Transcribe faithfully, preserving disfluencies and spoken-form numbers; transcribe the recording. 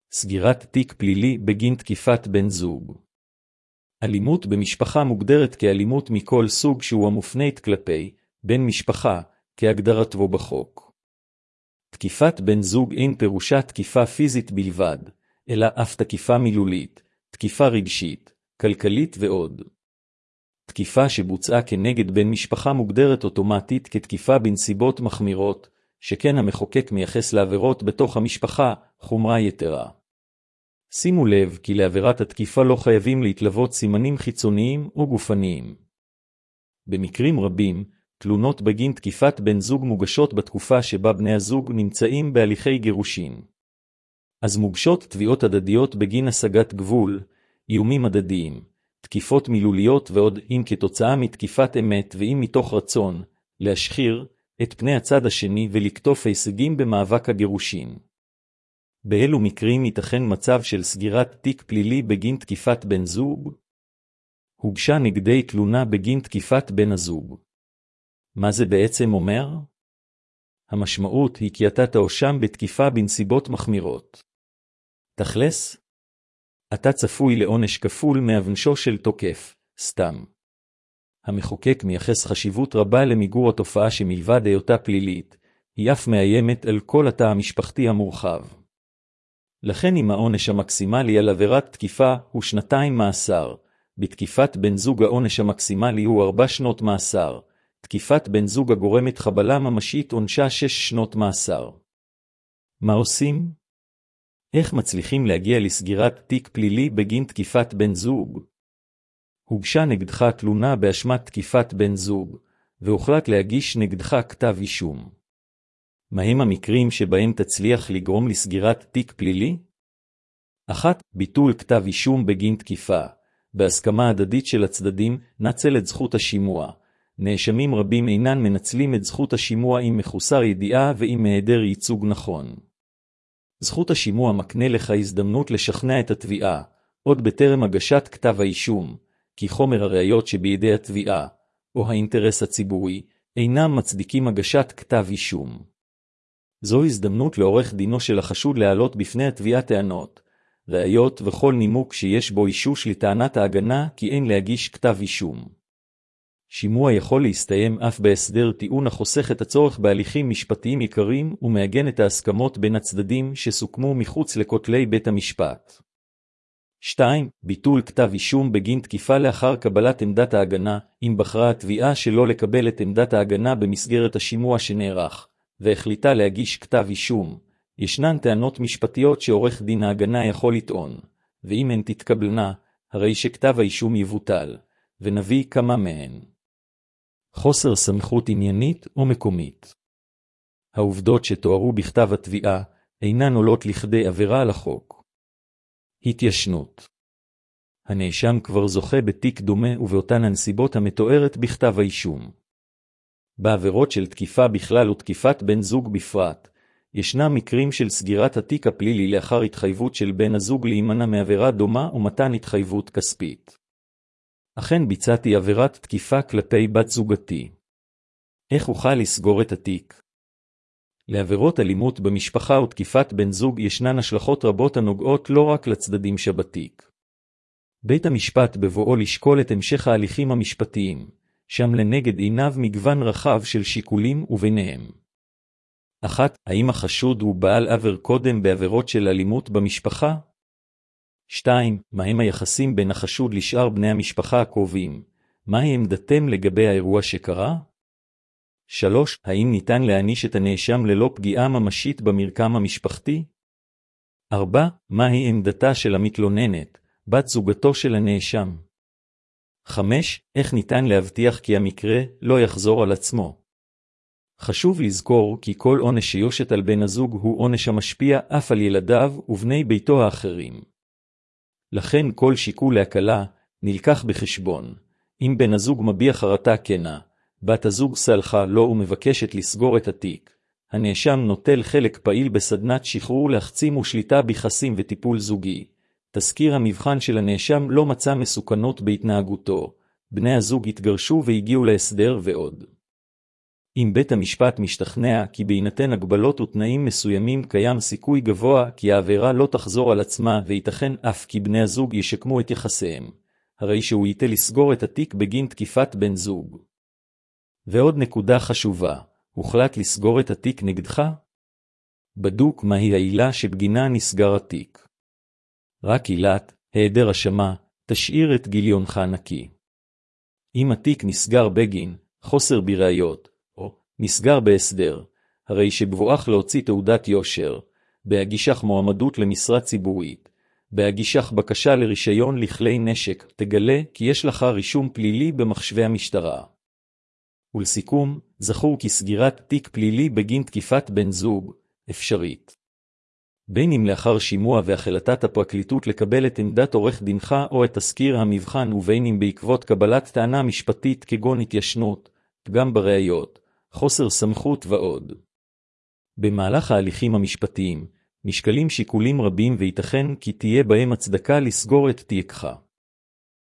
סגירת תיק פלילי בגין תקיפת בן זוג. אלימות במשפחה מוגדרת כאלימות מכל סוג שהוא המופנית כלפי בן משפחה, כהגדרתו בחוק. תקיפת בן זוג אין פירושה תקיפה פיזית בלבד, אלא אף תקיפה מילולית, תקיפה רגשית, כלכלית ועוד. תקיפה שבוצעה כנגד בן משפחה מוגדרת אוטומטית כתקיפה בנסיבות מחמירות, שכן המחוקק מייחס לעבירות בתוך המשפחה חומרה יתרה. שימו לב כי לעבירת התקיפה לא חייבים להתלוות סימנים חיצוניים או גופניים. במקרים רבים, תלונות בגין תקיפת בן זוג מוגשות בתקופה שבה בני הזוג נמצאים בהליכי גירושין. אז מוגשות תביעות הדדיות בגין השגת גבול, איומים הדדיים, תקיפות מילוליות ועוד, אם כתוצאה מתקיפת אמת ואם מתוך רצון, להשחיר את פני הצד השני ולקטוף הישגים במאבק הגירושין. באילו מקרים ייתכן מצב של סגירת תיק פלילי בגין תקיפת בן זוג? הוגשה נגדי תלונה בגין תקיפת בן הזוג. מה זה בעצם אומר? המשמעות היא כי אתה תואשם בתקיפה בנסיבות מחמירות. תכלס? אתה צפוי לעונש כפול מעונשו של תוקף, סתם. המחוקק מייחס חשיבות רבה למיגור התופעה שמלבד היותה פלילית, היא אף מאיימת על כל התא המשפחתי המורחב. לכן אם העונש המקסימלי על עבירת תקיפה הוא שנתיים מאסר, בתקיפת בן זוג העונש המקסימלי הוא ארבע שנות מאסר, תקיפת בן זוג הגורמת חבלה ממשית עונשה שש שנות מאסר. מה עושים? איך מצליחים להגיע לסגירת תיק פלילי בגין תקיפת בן זוג? הוגשה נגדך תלונה באשמת תקיפת בן זוג, והוחלט להגיש נגדך כתב אישום. מהם המקרים שבהם תצליח לגרום לסגירת תיק פלילי? אחת, ביטול כתב אישום בגין תקיפה. בהסכמה הדדית של הצדדים, נצל את זכות השימוע. נאשמים רבים אינן מנצלים את זכות השימוע עם מחוסר ידיעה ועם היעדר ייצוג נכון. זכות השימוע מקנה לך הזדמנות לשכנע את התביעה, עוד בטרם הגשת כתב האישום, כי חומר הראיות שבידי התביעה, או האינטרס הציבורי, אינם מצדיקים הגשת כתב אישום. זו הזדמנות לעורך דינו של החשוד להעלות בפני התביעה טענות, ראיות וכל נימוק שיש בו אישוש לטענת ההגנה כי אין להגיש כתב אישום. שימוע יכול להסתיים אף בהסדר טיעון החוסך את הצורך בהליכים משפטיים עיקריים ומעגן את ההסכמות בין הצדדים שסוכמו מחוץ לכותלי בית המשפט. שתיים. ביטול כתב אישום בגין תקיפה לאחר קבלת עמדת ההגנה, אם בחרה התביעה שלא לקבל את עמדת ההגנה במסגרת השימוע שנערך, והחליטה להגיש כתב אישום, ישנן טענות משפטיות שעורך דין ההגנה יכול לטעון, ואם הן תתקבלנה, הרי שכתב האישום יבוטל, ונביא כמה מהן. חוסר סמכות עניינית או מקומית. העובדות שתוארו בכתב התביעה אינן עולות לכדי עבירה על החוק. התיישנות. הנאשם כבר זוכה בתיק דומה ובאותן הנסיבות המתוארת בכתב האישום. בעבירות של תקיפה בכלל ותקיפת בן זוג בפרט, ישנם מקרים של סגירת התיק הפלילי לאחר התחייבות של בן הזוג להימנע מעבירה דומה ומתן התחייבות כספית. אכן ביצעתי עבירת תקיפה כלפי בת זוגתי. איך אוכל לסגור את התיק? לעבירות אלימות במשפחה ותקיפת בן זוג ישנן השלכות רבות הנוגעות לא רק לצדדים שבתיק. בית המשפט בבואו לשקול את המשך ההליכים המשפטיים, שם לנגד עיניו מגוון רחב של שיקולים וביניהם. אחת, האם החשוד הוא בעל עבר קודם בעבירות של אלימות במשפחה? שתיים, מהם היחסים בין החשוד לשאר בני המשפחה הקרובים? מהי עמדתם לגבי האירוע שקרה? שלוש, האם ניתן להעניש את הנאשם ללא פגיעה ממשית במרקם המשפחתי? ארבע, מהי עמדתה של המתלוננת, בת זוגתו של הנאשם? חמש, איך ניתן להבטיח כי המקרה לא יחזור על עצמו? חשוב לזכור כי כל עונש שיושת על בן הזוג הוא עונש המשפיע אף על ילדיו ובני ביתו האחרים. לכן כל שיקול להקלה נלקח בחשבון. אם בן הזוג מביע חרטה כנה, בת הזוג סלחה לו ומבקשת לסגור את התיק, הנאשם נוטל חלק פעיל בסדנת שחרור לחצים ושליטה ביחסים וטיפול זוגי. תזכיר המבחן של הנאשם לא מצא מסוכנות בהתנהגותו, בני הזוג התגרשו והגיעו להסדר ועוד. אם בית המשפט משתכנע כי בהינתן הגבלות ותנאים מסוימים קיים סיכוי גבוה כי העבירה לא תחזור על עצמה וייתכן אף כי בני הזוג ישקמו את יחסיהם, הרי שהוא ייתה לסגור את התיק בגין תקיפת בן זוג. ועוד נקודה חשובה, הוחלט לסגור את התיק נגדך? בדוק מהי העילה שבגינה נסגר התיק. רק עילת, היעדר אשמה, תשאיר את גיליונך נקי. אם התיק נסגר בגין, חוסר בראיות, או נסגר בהסדר, הרי שבבואך להוציא תעודת יושר, בהגישך מועמדות למשרה ציבורית, בהגישך בקשה לרישיון לכלי נשק, תגלה כי יש לך רישום פלילי במחשבי המשטרה. ולסיכום, זכור כי סגירת תיק פלילי בגין תקיפת בן זוג, אפשרית. בין אם לאחר שימוע והחלטת הפרקליטות לקבל את עמדת עורך דינך או את תזכיר המבחן ובין אם בעקבות קבלת טענה משפטית כגון התיישנות, פגם בראיות, חוסר סמכות ועוד. במהלך ההליכים המשפטיים, נשקלים שיקולים רבים וייתכן כי תהיה בהם הצדקה לסגור את תיקך.